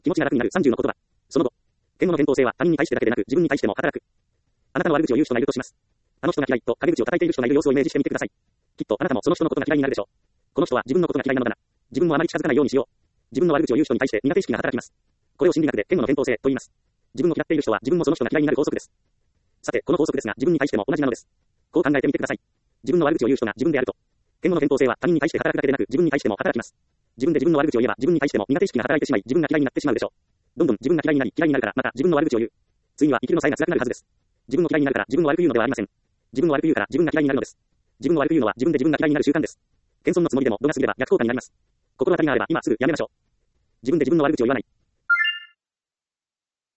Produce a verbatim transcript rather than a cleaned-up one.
気持ちが楽になるさんじゅうの言葉。その後。言語の偏当性は他人に対してだけでなく自分に対しても働く。あなたの悪口を言う人がいるとします。あの人が嫌いと陰口を叩いている人がいる様子をイメージしてみてください。きっとあなたもその人のことが嫌いになるでしょう。この人は自分のことが嫌いなのだな。自分もあまり近づかないようにしよう。自分の悪口を言う人に対して苦手意識が働きます。これを心理学で言語の偏当性と言います。自分の嫌っている人は自分もその人が嫌いになる法則です。さて、この法則ですが自分に対しても同じなのです。こう考えてみてください。自分の悪口を言う人が自分であると。言語の偏当性は他人に対して働くだけでなく自分に対しても働きます。自分で自分の悪口を言えば自分に対しても苦手意識が働いてしまい自分が嫌いになってしまうでしょう。どんどん自分が嫌いになり嫌いになるからまた自分の悪口を言う。ついには生きるのさえが辛くなるはずです。自分の嫌いになるから自分の悪く言うのではありません。自分の悪く言うから自分が嫌いになるのです。自分の悪く言うのは自分で自分が嫌いになる習慣です。謙遜のつもりでも度が過ぎれば逆効果になります。心当たりがあれば今すぐやめましょう。自分で自分の悪口を言わない。